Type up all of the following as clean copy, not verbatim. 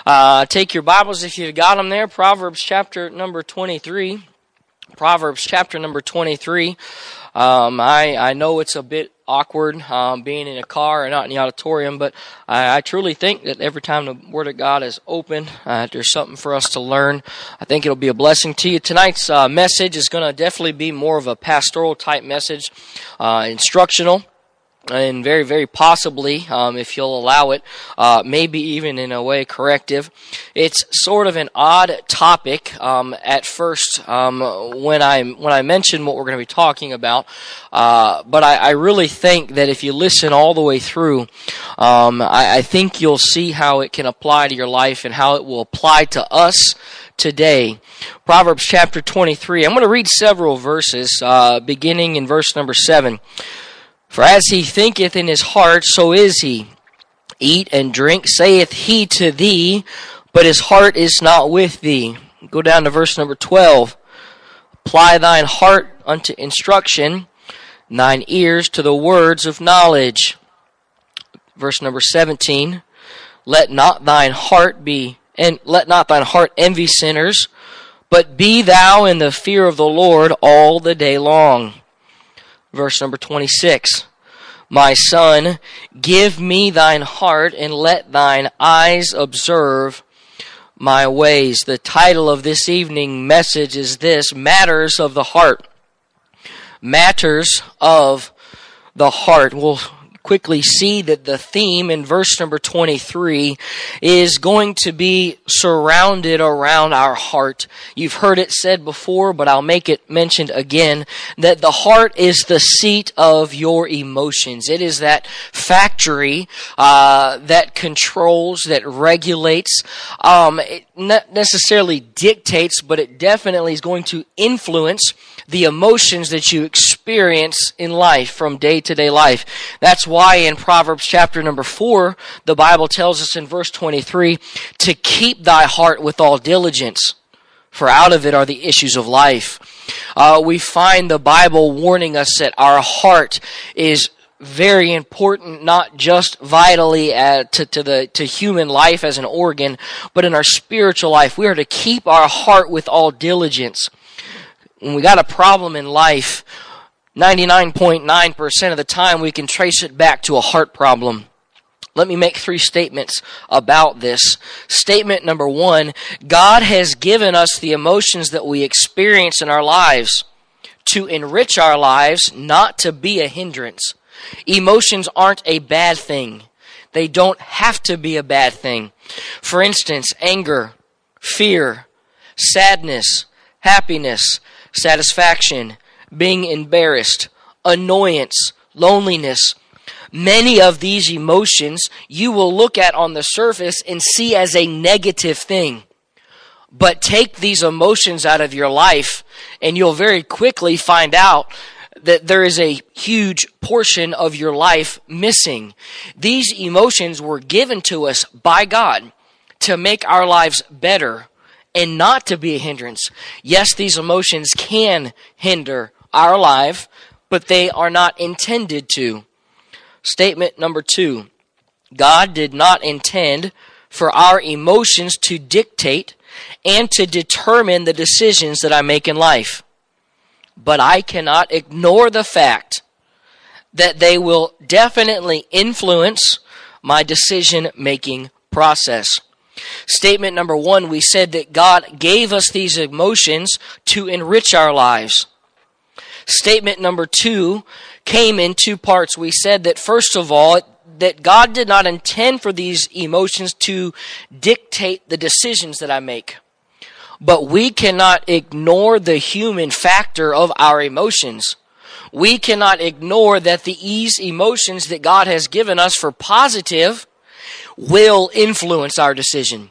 Take your Bibles if you've got them there. Proverbs chapter number 23. Proverbs chapter number 23. I know it's a bit awkward being in a car and not in the auditorium, but I truly think that every time the Word of God is open, there's something for us to learn. I think it'll be a blessing to you. Tonight's message is going to definitely be more of a pastoral type message, instructional. And very, very possibly, if you'll allow it, maybe even in a way corrective. It's sort of an odd topic at first when I mention what we're going to be talking about, but I really think that if you listen all the way through, I think you'll see how it can apply to your life and how it will apply to us today. Proverbs chapter 23. I'm going to read several verses, beginning in verse number 7. For as he thinketh in his heart, so is he. Eat and drink, saith he to thee, but his heart is not with thee. Go down to verse number 12. Apply thine heart unto instruction, thine ears to the words of knowledge. Verse number 17. Let not thine heart envy sinners, but be thou in the fear of the Lord all the day long. Verse number 26, My son, give me thine heart, and let thine eyes observe my ways. The title of this evening message is this, Matters of the Heart. Matters of the Heart. We'll quickly see that the theme in verse number 23 is going to be surrounded around our heart. You've heard it said before, but I'll make it mentioned again, that the heart is the seat of your emotions. It is that factory that controls, that regulates, it not necessarily dictates, but it definitely is going to influence the emotions that you experience in life from day to day life. That's why in Proverbs chapter number 4, the Bible tells us in verse 23 to keep thy heart with all diligence, for out of it are the issues of life. We find the Bible warning us that our heart is very important, not just vitally to human life as an organ, but in our spiritual life. We are to keep our heart with all diligence. When we got a problem in life, 99.9% of the time we can trace it back to a heart problem. Let me make 3 statements about this. Statement number 1, God has given us the emotions that we experience in our lives to enrich our lives, not to be a hindrance. Emotions aren't a bad thing. They don't have to be a bad thing. For instance, anger, fear, sadness, happiness, satisfaction, being embarrassed, annoyance, loneliness. Many of these emotions you will look at on the surface and see as a negative thing. But take these emotions out of your life and you'll very quickly find out that there is a huge portion of your life missing. These emotions were given to us by God to make our lives better and not to be a hindrance. Yes, these emotions can hinder our life, but they are not intended to. Statement number 2. God did not intend for our emotions to dictate and to determine the decisions that I make in life. But I cannot ignore the fact that they will definitely influence my decision-making process. Statement number 1, we said that God gave us these emotions to enrich our lives. Statement number 2 came in 2 parts. We said that first of all, that God did not intend for these emotions to dictate the decisions that I make. But we cannot ignore the human factor of our emotions. We cannot ignore that these emotions that God has given us for positive will influence our decision.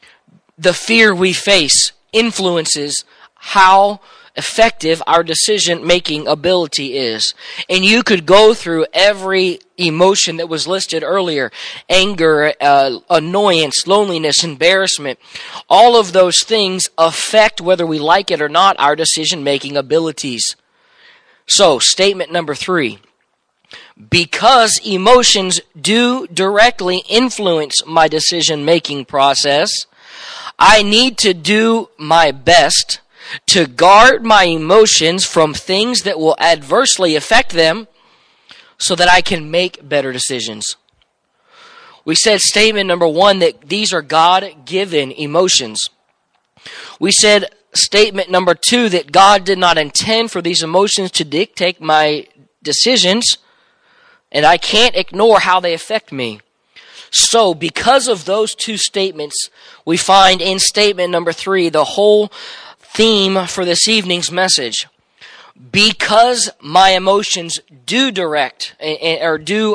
The fear we face influences how effective our decision-making ability is. And you could go through every emotion that was listed earlier. Anger, annoyance, loneliness, embarrassment. All of those things affect, whether we like it or not, our decision-making abilities. So, statement number 3. Because emotions do directly influence my decision-making process, I need to do my best to guard my emotions from things that will adversely affect them so that I can make better decisions. We said statement number 1 that these are God-given emotions. We said statement number 2 that God did not intend for these emotions to dictate my decisions, and I can't ignore how they affect me. So, because of those 2 statements, we find in statement number 3 the whole theme for this evening's message. Because my emotions do direct or do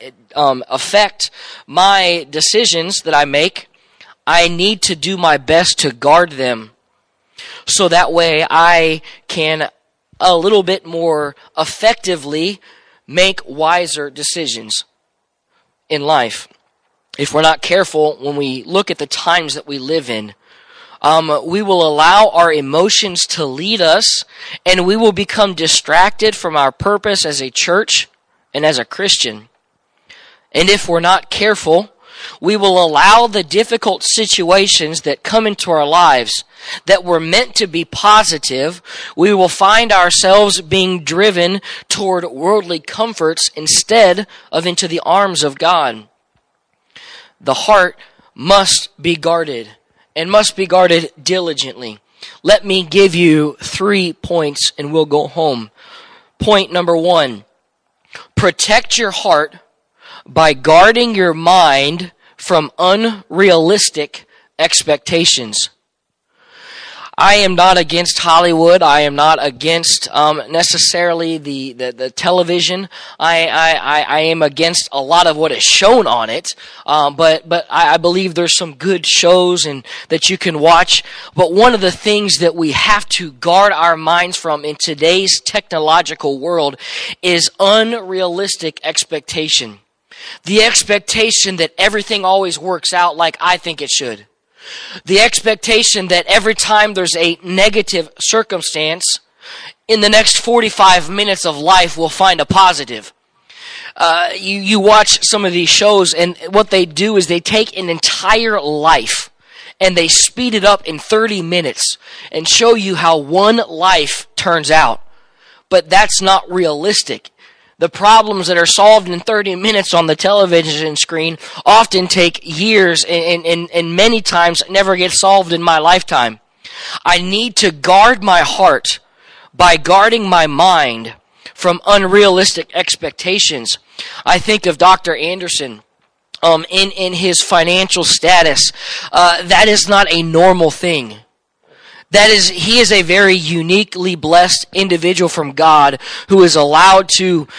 affect my decisions that I make, I need to do my best to guard them. So that way I can a little bit more effectively make wiser decisions in life. If we're not careful, when we look at the times that we live in, we will allow our emotions to lead us, and we will become distracted from our purpose as a church and as a Christian. And if we're not careful, we will allow the difficult situations that come into our lives that were meant to be positive, we will find ourselves being driven toward worldly comforts instead of into the arms of God. The heart must be guarded, and must be guarded diligently. Let me give you 3 points and we'll go home. Point number 1, protect your heart by guarding your mind from unrealistic expectations. I am not against Hollywood. I am not against necessarily the television. I am against a lot of what is shown on it. But I believe there's some good shows and that you can watch. But one of the things that we have to guard our minds from in today's technological world is unrealistic expectation. The expectation that everything always works out like I think it should. The expectation that every time there's a negative circumstance, in the next 45 minutes of life we'll find a positive. You watch some of these shows, and what they do is they take an entire life and they speed it up in 30 minutes and show you how one life turns out. But that's not realistic. The problems that are solved in 30 minutes on the television screen often take years and many times never get solved in my lifetime. I need to guard my heart by guarding my mind from unrealistic expectations. I think of Dr. Anderson in his financial status. That is not a normal thing. He is a very uniquely blessed individual from God who is allowed to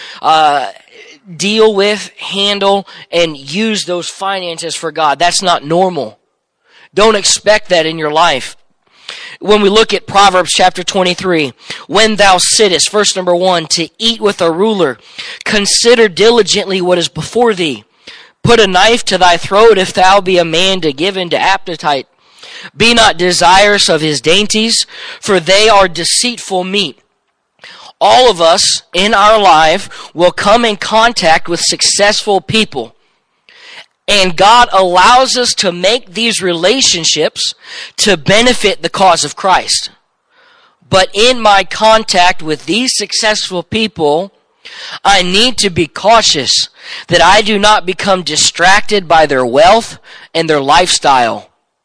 deal with, handle, and use those finances for God. That's not normal. Don't expect that in your life. When we look at Proverbs chapter 23, when thou sittest, verse number 1, to eat with a ruler, consider diligently what is before thee. Put a knife to thy throat if thou be a man to give into appetite. Be not desirous of his dainties, for they are deceitful meat. All of us in our life will come in contact with successful people. And God allows us to make these relationships to benefit the cause of Christ. But in my contact with these successful people, I need to be cautious that I do not become distracted by their wealth and their lifestyle.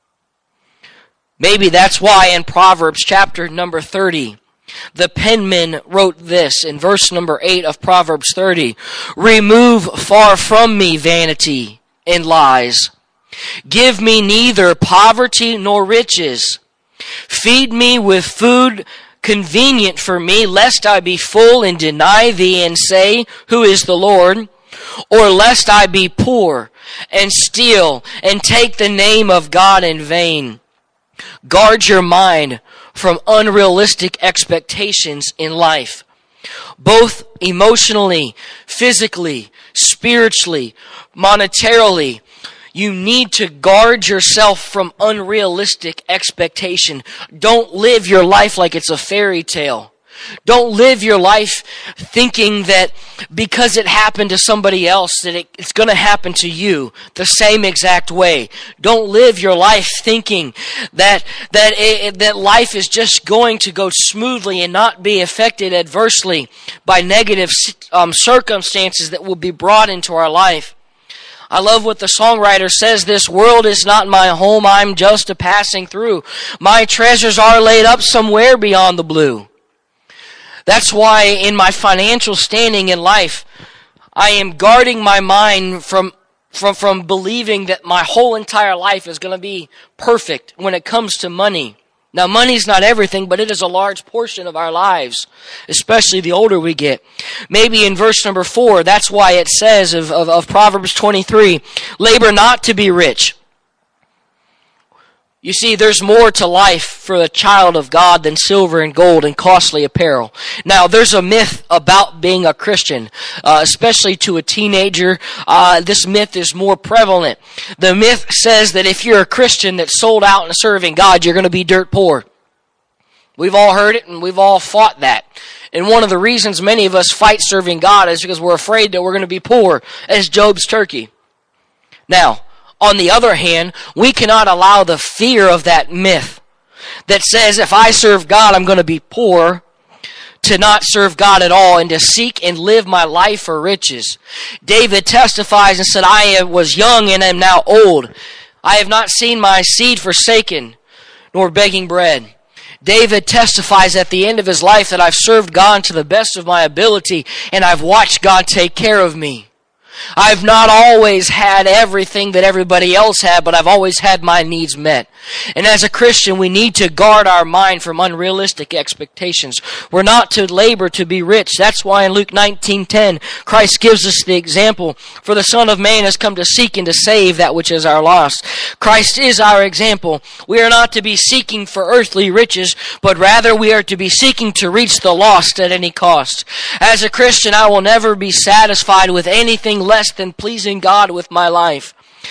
Maybe that's why in Proverbs chapter number 30, the penman wrote this in verse number 8 of Proverbs 30. Remove far from me vanity and lies. Give me neither poverty nor riches. Feed me with food convenient for me, lest I be full and deny thee and say, Who is the Lord? Or lest I be poor and steal and take the name of God in vain. Guard your mind from unrealistic expectations in life, both emotionally, physically, spiritually, monetarily. You need to guard yourself from unrealistic expectation. Don't live your life like it's a fairy tale. Don't live your life thinking that because it happened to somebody else that it's going to happen to you the same exact way. Don't live your life thinking that life is just going to go smoothly and not be affected adversely by negative circumstances that will be brought into our life. I love what the songwriter says, "This world is not my home, I'm just a passing through. My treasures are laid up somewhere beyond the blue." That's why in my financial standing in life, I am guarding my mind from believing that my whole entire life is going to be perfect when it comes to money. Now, money's not everything, but it is a large portion of our lives, especially the older we get. Maybe in verse number 4, that's why it says of Proverbs 23, labor not to be rich. You see, there's more to life for a child of God than silver and gold and costly apparel. Now, there's a myth about being a Christian, especially to a teenager. This myth is more prevalent. The myth says that if you're a Christian that's sold out and serving God, you're going to be dirt poor. We've all heard it and we've all fought that. And one of the reasons many of us fight serving God is because we're afraid that we're going to be poor as Job's turkey. Now, on the other hand, we cannot allow the fear of that myth that says if I serve God, I'm going to be poor, to not serve God at all and to seek and live my life for riches. David testifies and said, I was young and am now old. I have not seen my seed forsaken, nor begging bread. David testifies at the end of his life that I've served God to the best of my ability and I've watched God take care of me. I've not always had everything that everybody else had, but I've always had my needs met. And as a Christian, we need to guard our mind from unrealistic expectations. We're not to labor to be rich. That's why in Luke 19:10, Christ gives us the example, for the Son of Man has come to seek and to save that which is our lost. Christ is our example. We are not to be seeking for earthly riches, but rather we are to be seeking to reach the lost at any cost. As a Christian, I will never be satisfied with anything less than pleasing God with my life.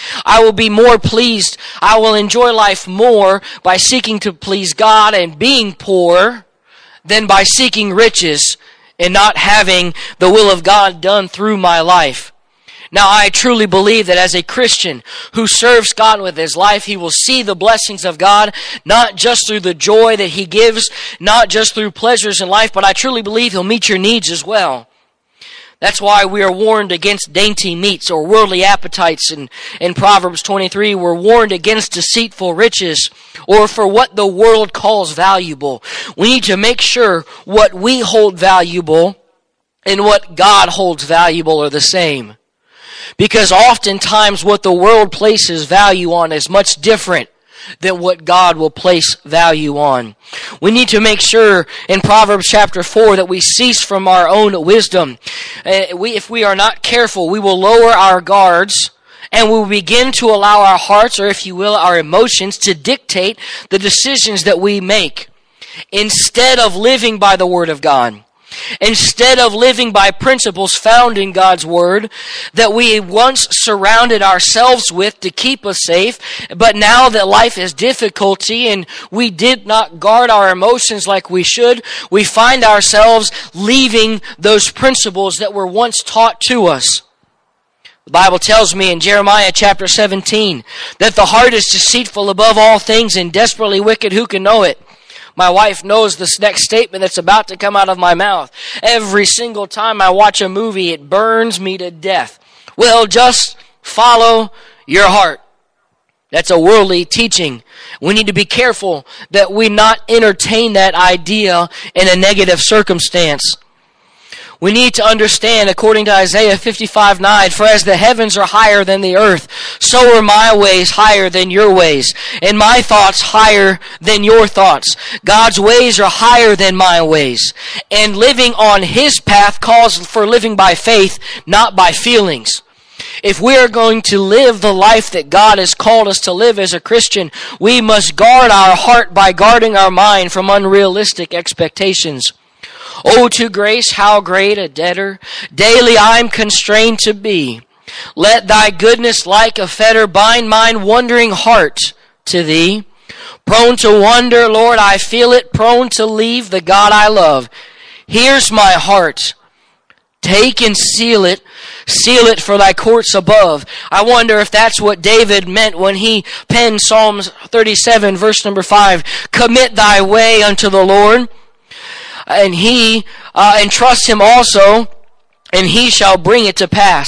I will be more pleased. I will enjoy life more by seeking to please God and being poor than by seeking riches and not having the will of God done through my life. Now, I truly believe that as a Christian who serves God with his life, he will see the blessings of God, not just through the joy that he gives, not just through pleasures in life, but I truly believe he'll meet your needs as well. That's why we are warned against dainty meats or worldly appetites. In Proverbs 23, we're warned against deceitful riches or for what the world calls valuable. We need to make sure what we hold valuable and what God holds valuable are the same. Because oftentimes what the world places value on is much different than what God will place value on. We need to make sure in Proverbs chapter 4 that we cease from our own wisdom. If we are not careful, we will lower our guards and we will begin to allow our hearts, or if you will, our emotions, to dictate the decisions that we make instead of living by the Word of God. Instead of living by principles found in God's Word that we once surrounded ourselves with to keep us safe, but now that life is difficulty and we did not guard our emotions like we should, we find ourselves leaving those principles that were once taught to us. The Bible tells me in Jeremiah chapter 17 that the heart is deceitful above all things and desperately wicked. Who can know it? My wife knows this next statement that's about to come out of my mouth. Every single time I watch a movie, it burns me to death. Well, just follow your heart. That's a worldly teaching. We need to be careful that we not entertain that idea in a negative circumstance. We need to understand, according to Isaiah 55:9, for as the heavens are higher than the earth, so are my ways higher than your ways, and my thoughts higher than your thoughts. God's ways are higher than my ways. And living on His path calls for living by faith, not by feelings. If we are going to live the life that God has called us to live as a Christian, we must guard our heart by guarding our mind from unrealistic expectations. Oh, to grace, how great a debtor daily I'm constrained to be. Let thy goodness like a fetter bind mine wandering heart to thee. Prone to wander, Lord, I feel it, prone to leave the God I love. Here's my heart. Take and seal it for thy courts above. I wonder if that's what David meant when he penned Psalms 37, verse number 5. Commit thy way unto the Lord, and he, and trust him also, and he shall bring it to pass.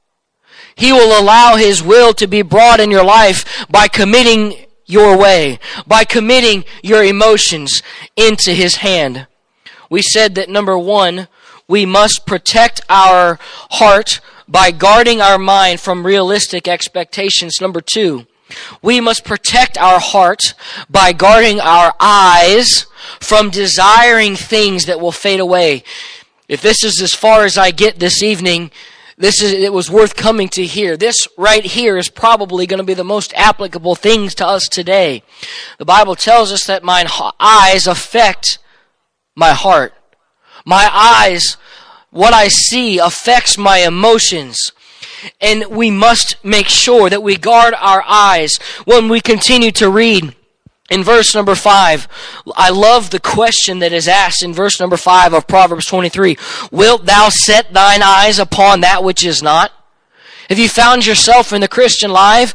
He will allow his will to be brought in your life by committing your way, by committing your emotions into his hand. We said that number one, we must protect our heart by guarding our mind from realistic expectations. Number two, we must protect our heart by guarding our eyes from desiring things that will fade away. If this is as far as I get this evening, it was worth coming to hear. This right here is probably going to be the most applicable things to us today. The Bible tells us that my eyes affect my heart. My eyes, what I see, affects my emotions. And we must make sure that we guard our eyes when we continue to read. In verse number 5, I love the question that is asked in verse number 5 of Proverbs 23. Wilt thou set thine eyes upon that which is not? Have you found yourself in the Christian life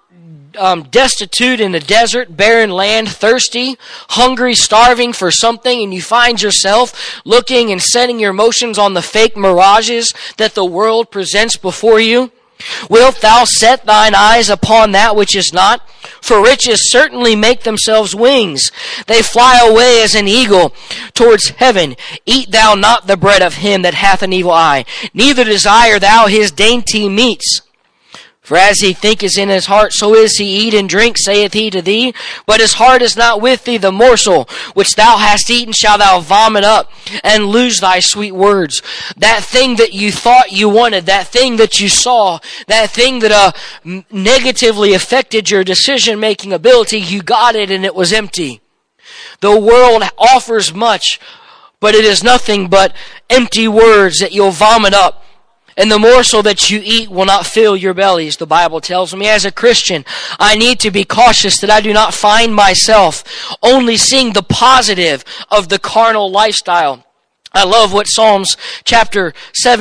destitute in the desert, barren land, thirsty, hungry, starving for something, and you find yourself looking and setting your emotions on the fake mirages that the world presents before you? Wilt thou set thine eyes upon that which is not? For riches certainly make themselves wings. They fly away as an eagle towards heaven. Eat thou not the bread of him that hath an evil eye, neither desire thou his dainty meats. For as he thinketh in his heart, so is he. Eat and drink, saith he to thee. But his heart is not with thee. The morsel which thou hast eaten shalt thou vomit up, and lose thy sweet words. That thing that you thought you wanted, that thing that you saw, that thing that negatively affected your decision-making ability, you got it and it was empty. The world offers much, but it is nothing but empty words that you'll vomit up. And the morsel that you eat will not fill your bellies, the Bible tells me. As a Christian, I need to be cautious that I do not find myself only seeing the positive of the carnal lifestyle. I love what Psalms chapter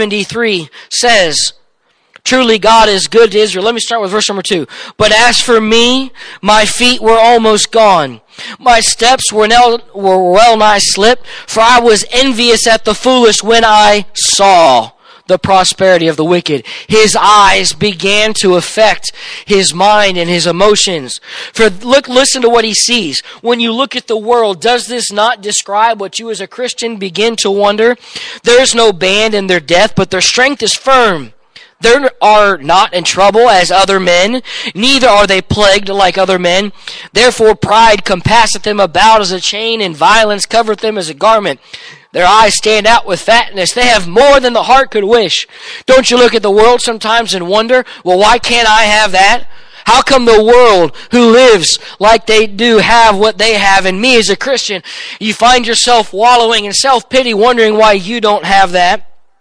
73 says. Truly God is good to Israel. Let me start with verse number 2. But as for me, my feet were almost gone. My steps were well nigh slipped, for I was envious at the foolish when I saw the prosperity of the wicked. His eyes began to affect his mind and his emotions. Listen to what he sees. When you look at the world, does this not describe what you as a Christian begin to wonder? There is no band in their death, but their strength is firm. They are not in trouble as other men, neither are they plagued like other men. Therefore pride compasseth them about as a chain, and violence covereth them as a garment. Their eyes stand out with fatness. They have more than the heart could wish. Don't you look at the world sometimes and wonder, well, why can't I have that? How come the world who lives like they do have what they have? And me as a Christian, you find yourself wallowing in self-pity, wondering why you don't have that.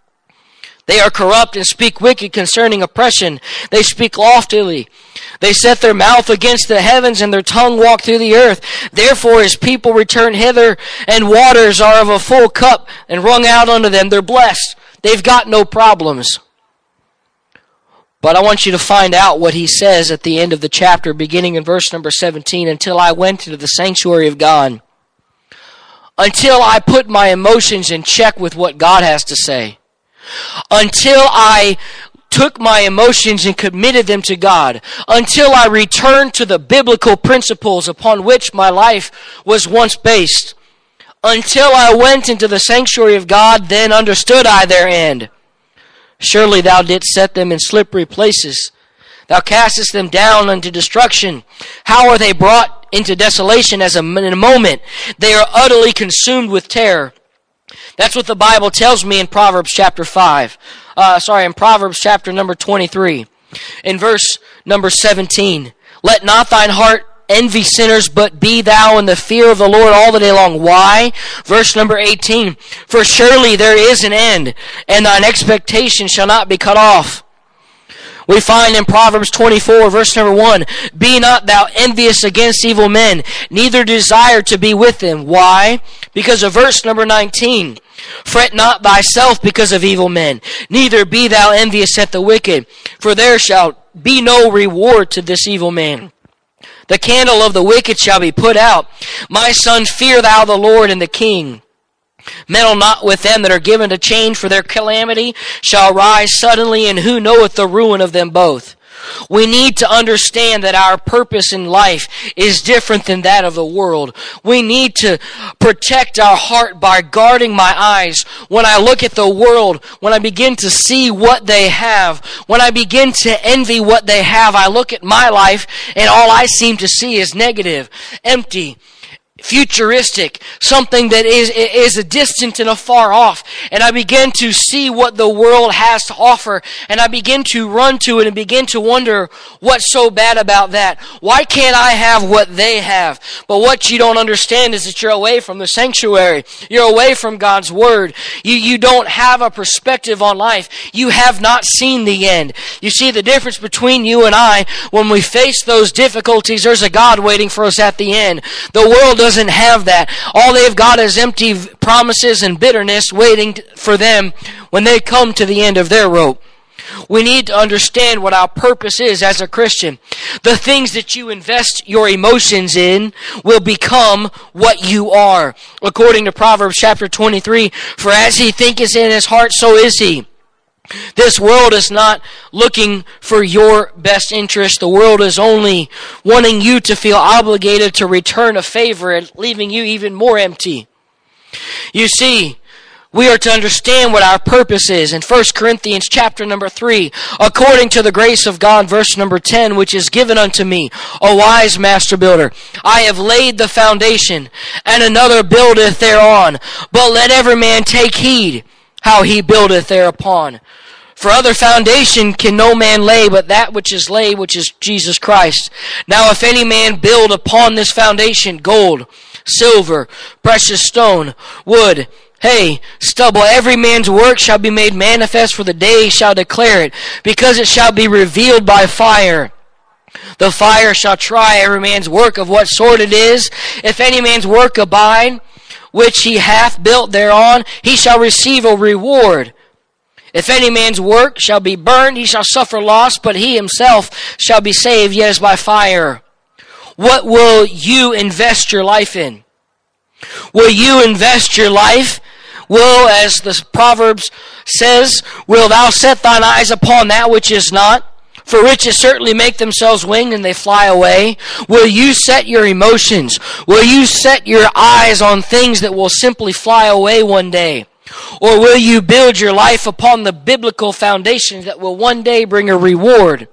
They are corrupt and speak wicked concerning oppression. They speak loftily. They set their mouth against the heavens, and their tongue walk through the earth. Therefore his people return hither, and waters are of a full cup, and wrung out unto them. They're blessed. They've got no problems. But I want you to find out what he says at the end of the chapter, beginning in verse number 17. Until I went into the sanctuary of God. Until I put my emotions in check with what God has to say. Until I took my emotions and committed them to God. Until I returned to the biblical principles upon which my life was once based. Until I went into the sanctuary of God, then understood I their end. Surely thou didst set them in slippery places. Thou castest them down unto destruction. How are they brought into desolation as in a moment? They are utterly consumed with terror. That's what the Bible tells me in Proverbs chapter in Proverbs chapter number 23. In verse number 17. Let not thine heart envy sinners, but be thou in the fear of the Lord all the day long. Why? Verse number 18. For surely there is an end, and thine expectation shall not be cut off. We find in Proverbs 24, verse number 1, "Be not thou envious against evil men, neither desire to be with them." Why? Because of verse number 19. "Fret not thyself because of evil men, neither be thou envious at the wicked, for there shall be no reward to this evil man. The candle of the wicked shall be put out. My son, fear thou the Lord and the King. Meddle not with them that are given to change, for their calamity shall rise suddenly, and who knoweth the ruin of them both?" We need to understand that our purpose in life is different than that of the world. We need to protect our heart by guarding my eyes. When I look at the world, when I begin to see what they have, when I begin to envy what they have, I look at my life and all I seem to see is negative, empty, futuristic, something that is a distant and afar off. And I begin to see what the world has to offer, and I begin to run to it and begin to wonder, what's so bad about that? Why can't I have what they have? But what you don't understand is that you're away from the sanctuary. You're away from God's Word. You don't have a perspective on life. You have not seen the end. You see, the difference between you and I, when we face those difficulties, there's a God waiting for us at the end. The world doesn't have that. All they've got is empty promises and bitterness waiting for them when they come to the end of their rope. We need to understand what our purpose is as a Christian. The things that you invest your emotions in will become what you are. According to Proverbs chapter 23, "For as he thinketh in his heart, so is he." This world is not looking for your best interest. The world is only wanting you to feel obligated to return a favor, leaving you even more empty. You see, we are to understand what our purpose is. In 1 Corinthians chapter number 3, "According to the grace of God," verse number 10, "which is given unto me, a wise master builder, I have laid the foundation, and another buildeth thereon. But let every man take heed how he buildeth thereupon. For other foundation can no man lay but that which is laid, which is Jesus Christ. Now if any man build upon this foundation gold, silver, precious stone, wood, hay, stubble, every man's work shall be made manifest, for the day shall declare it, because it shall be revealed by fire. The fire shall try every man's work of what sort it is. If any man's work abide, which he hath built thereon, he shall receive a reward. If any man's work shall be burned, he shall suffer loss, but he himself shall be saved, yet as by fire." What will you invest your life in? Will you invest your life? Will, as the Proverbs says, "Will thou set thine eyes upon that which is not? For riches certainly make themselves winged, and they fly away." Will you set your emotions? Will you set your eyes on things that will simply fly away one day? Or will you build your life upon the biblical foundations that will one day bring a reward?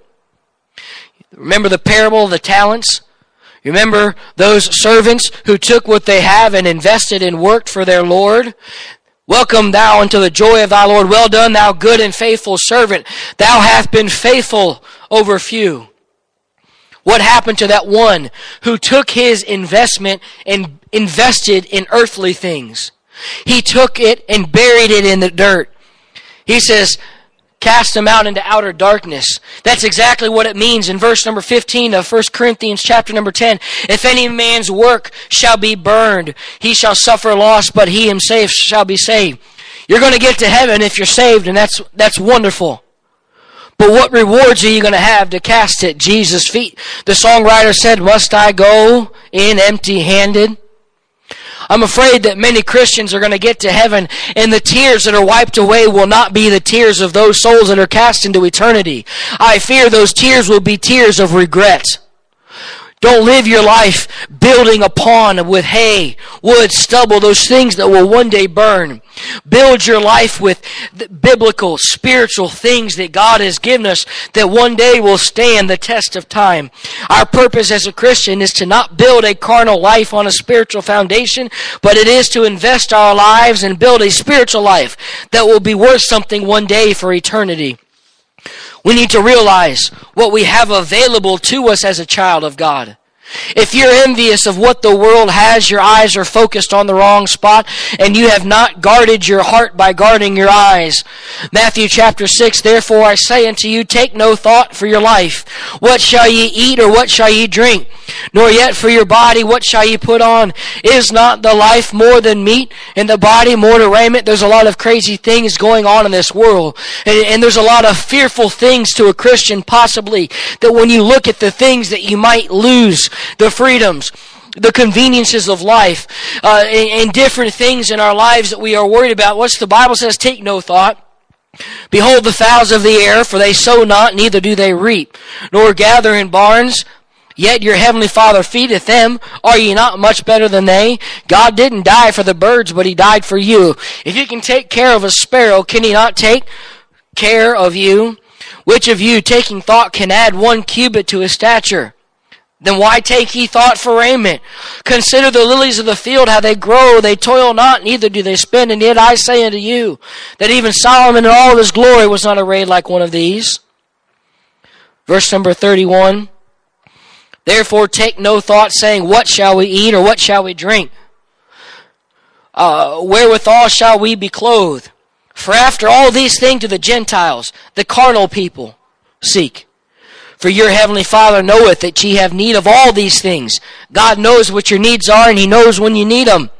Remember the parable of the talents? Remember those servants who took what they have and invested and worked for their Lord? "Welcome thou unto the joy of thy Lord. Well done, thou good and faithful servant. Thou hast been faithful over few." What happened to that one who took his investment and invested in earthly things? He took it and buried it in the dirt. He says, "Cast them out into outer darkness." That's exactly what it means in verse number 15 of 1 Corinthians chapter number 10. "If any man's work shall be burned, he shall suffer loss, but he himself shall be saved." You're going to get to heaven if you're saved, and that's wonderful. But what rewards are you going to have to cast at Jesus' feet? The songwriter said, "Must I go in empty-handed?" I'm afraid that many Christians are going to get to heaven, and the tears that are wiped away will not be the tears of those souls that are cast into eternity. I fear those tears will be tears of regret. Don't live your life building upon with hay, wood, stubble, those things that will one day burn. Build your life with biblical, spiritual things that God has given us that one day will stand the test of time. Our purpose as a Christian is to not build a carnal life on a spiritual foundation, but it is to invest our lives and build a spiritual life that will be worth something one day for eternity. We need to realize what we have available to us as a child of God. If you're envious of what the world has, your eyes are focused on the wrong spot, and you have not guarded your heart by guarding your eyes. Matthew chapter 6, therefore I say unto you, take no thought for your life. What shall ye eat, or what shall ye drink? Nor yet for your body, what shall ye put on? Is not the life more than meat, and the body more than raiment? There's a lot of crazy things going on in this world. And there's a lot of fearful things to a Christian, possibly, that when you look at the things that you might lose, the freedoms, the conveniences of life, and different things in our lives that we are worried about. What's the Bible says? Take no thought. Behold the fowls of the air, for they sow not, neither do they reap, nor gather in barns, yet your heavenly Father feedeth them. Are ye not much better than they? God didn't die for the birds, but he died for you. If you can take care of a sparrow, can he not take care of you? Which of you, taking thought, can add 1 cubit to his stature? Then why take ye thought for raiment? Consider the lilies of the field, how they grow. They toil not, neither do they spin. And yet I say unto you, that even Solomon in all of his glory was not arrayed like one of these. Verse number 31. Therefore take no thought, saying, what shall we eat, or what shall we drink? Wherewithal shall we be clothed? For after all these things do the Gentiles, the carnal people, seek. For your heavenly Father knoweth that ye have need of all these things. God knows what your needs are, and he knows when you need them.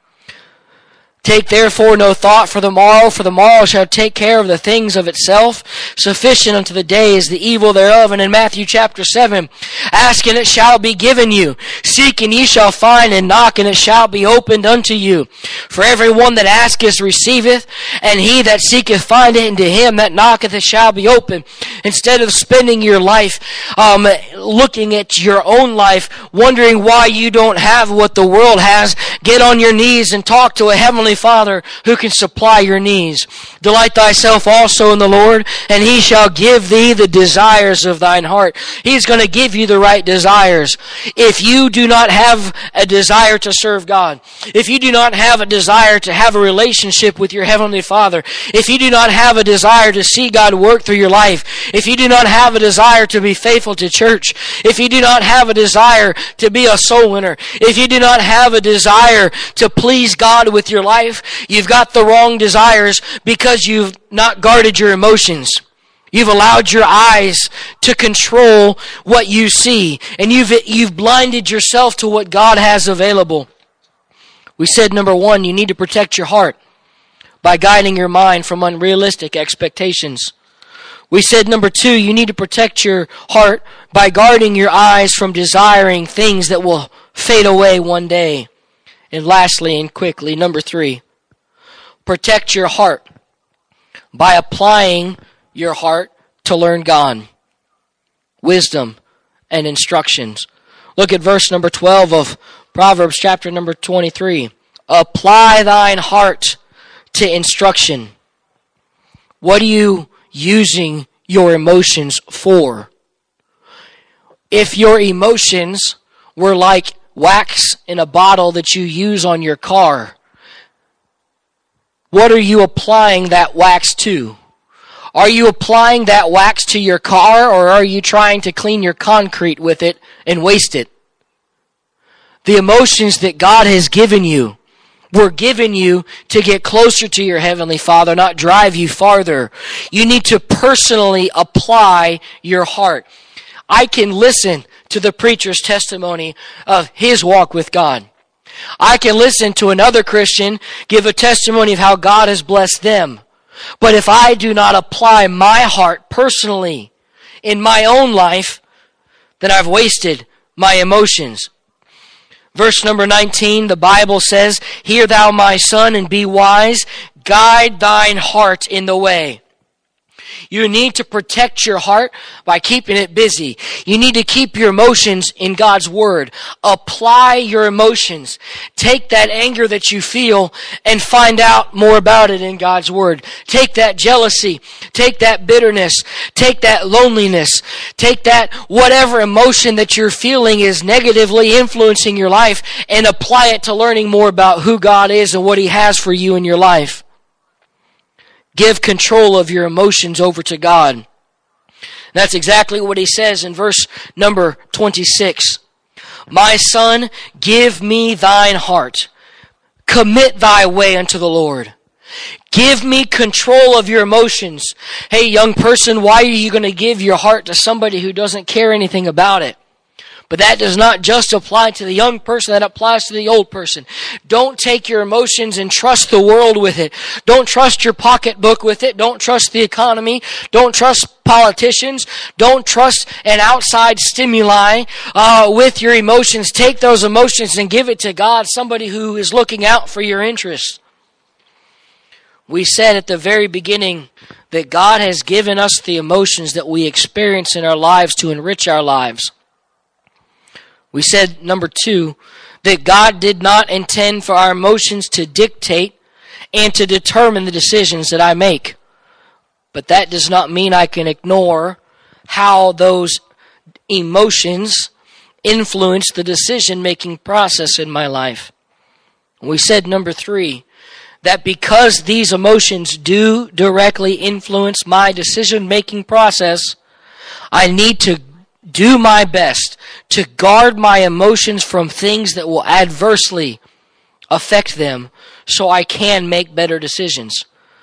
Take therefore no thought for the morrow shall take care of the things of itself. Sufficient unto the day is the evil thereof. And in Matthew chapter 7, ask and it shall be given you. Seek and ye shall find, and knock and it shall be opened unto you. For every one that asketh receiveth, and he that seeketh findeth, and to him that knocketh it shall be opened. Instead of spending your life looking at your own life, wondering why you don't have what the world has, get on your knees and talk to a heavenly Father who can supply your needs. Delight thyself also in the Lord, and he shall give thee the desires of thine heart. He's going to give you the right desires. If you do not have a desire to serve God, if you do not have a desire to have a relationship with your heavenly Father, if you do not have a desire to see God work through your life, if you do not have a desire to be faithful to church, if you do not have a desire to be a soul winner, if you do not have a desire to please God with your life, you've got the wrong desires because you've not guarded your emotions. You've allowed your eyes to control what you see, and you've blinded yourself to what God has available. We said, number 1, you need to protect your heart by guiding your mind from unrealistic expectations. We said, number 2, you need to protect your heart by guarding your eyes from desiring things that will fade away one day. And lastly and quickly, number 3, protect your heart by applying your heart to learn God, wisdom, and instructions. Look at verse number 12 of Proverbs chapter number 23. Apply thine heart to instruction. What are you using your emotions for? If your emotions were like wax in a bottle that you use on your car, what are you applying that wax to? Are you applying that wax to your car, or are you trying to clean your concrete with it and waste it? The emotions that God has given you were given you to get closer to your heavenly Father, not drive you farther. You need to personally apply your heart. I can listen to the preacher's testimony of his walk with God. I can listen to another Christian give a testimony of how God has blessed them. But if I do not apply my heart personally in my own life, then I've wasted my emotions. Verse number 19, the Bible says, hear thou my son and be wise, guide thine heart in the way. You need to protect your heart by keeping it busy. You need to keep your emotions in God's Word. Apply your emotions. Take that anger that you feel and find out more about it in God's Word. Take that jealousy. Take that bitterness. Take that loneliness. Take that whatever emotion that you're feeling is negatively influencing your life, and apply it to learning more about who God is and what He has for you in your life. Give control of your emotions over to God. That's exactly what he says in verse number 26. My son, give me thine heart. Commit thy way unto the Lord. Give me control of your emotions. Hey, young person, why are you going to give your heart to somebody who doesn't care anything about it? But that does not just apply to the young person, that applies to the old person. Don't take your emotions and trust the world with it. Don't trust your pocketbook with it. Don't trust the economy. Don't trust politicians. Don't trust an outside stimuli with your emotions. Take those emotions and give it to God, somebody who is looking out for your interests. We said at the very beginning that God has given us the emotions that we experience in our lives to enrich our lives. We said, number 2, that God did not intend for our emotions to dictate and to determine the decisions that I make. But that does not mean I can ignore how those emotions influence the decision-making process in my life. We said, number 3, that because these emotions do directly influence my decision-making process, I need to do my best to guard my emotions from things that will adversely affect them so I can make better decisions.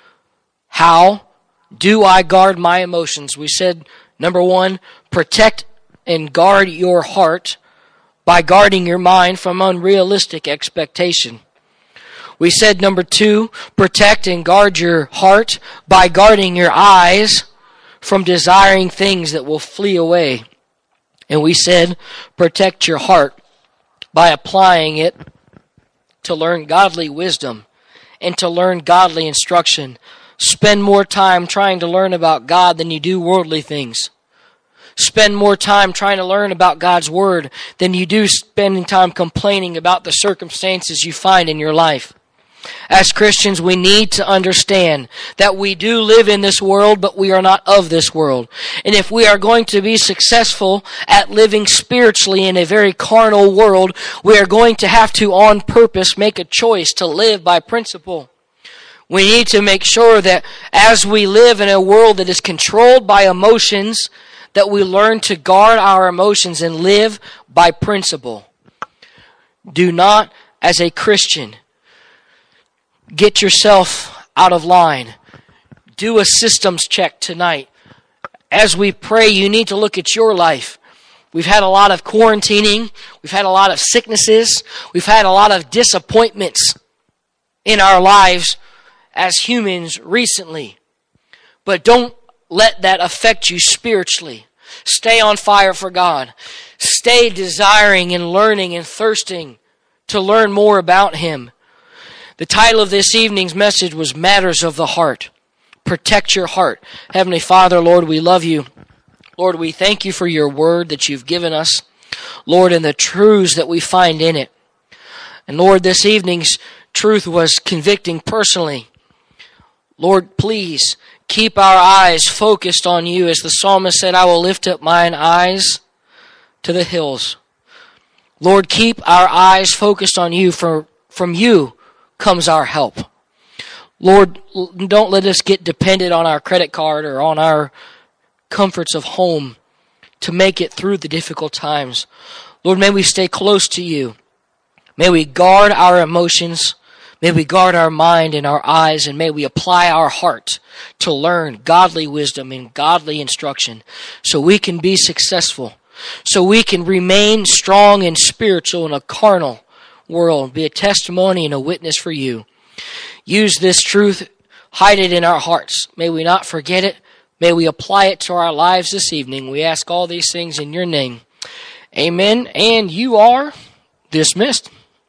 How do I guard my emotions? We said, number 1, protect and guard your heart by guarding your mind from unrealistic expectation. We said, number 2, protect and guard your heart by guarding your eyes from desiring things that will flee away. And we said, protect your heart by applying it to learn godly wisdom and to learn godly instruction. Spend more time trying to learn about God than you do worldly things. Spend more time trying to learn about God's Word than you do spending time complaining about the circumstances you find in your life. As Christians, we need to understand that we do live in this world, but we are not of this world. And if we are going to be successful at living spiritually in a very carnal world, we are going to have to, on purpose, make a choice to live by principle. We need to make sure that as we live in a world that is controlled by emotions, that we learn to guard our emotions and live by principle. Do not, as a Christian, get yourself out of line. Do a systems check tonight. As we pray, you need to look at your life. We've had a lot of quarantining. We've had a lot of sicknesses. We've had a lot of disappointments in our lives as humans recently. But don't let that affect you spiritually. Stay on fire for God. Stay desiring and learning and thirsting to learn more about Him. The title of this evening's message was Matters of the Heart. Protect your heart. Heavenly Father, Lord, we love you. Lord, we thank you for your word that you've given us. Lord, and the truths that we find in it. And Lord, this evening's truth was convicting personally. Lord, please keep our eyes focused on you. As the psalmist said, I will lift up mine eyes to the hills. Lord, keep our eyes focused on you, for from you comes our help. Lord, don't let us get dependent on our credit card or on our comforts of home to make it through the difficult times. Lord, may we stay close to you. May we guard our emotions. May we guard our mind and our eyes, and may we apply our heart to learn godly wisdom and godly instruction so we can be successful, so we can remain strong and spiritual in a carnal world, be a testimony and a witness for you. Use this truth, hide it in our hearts. May we not forget it. May we apply it to our lives this evening. We ask all these things in your name. Amen. And you are dismissed.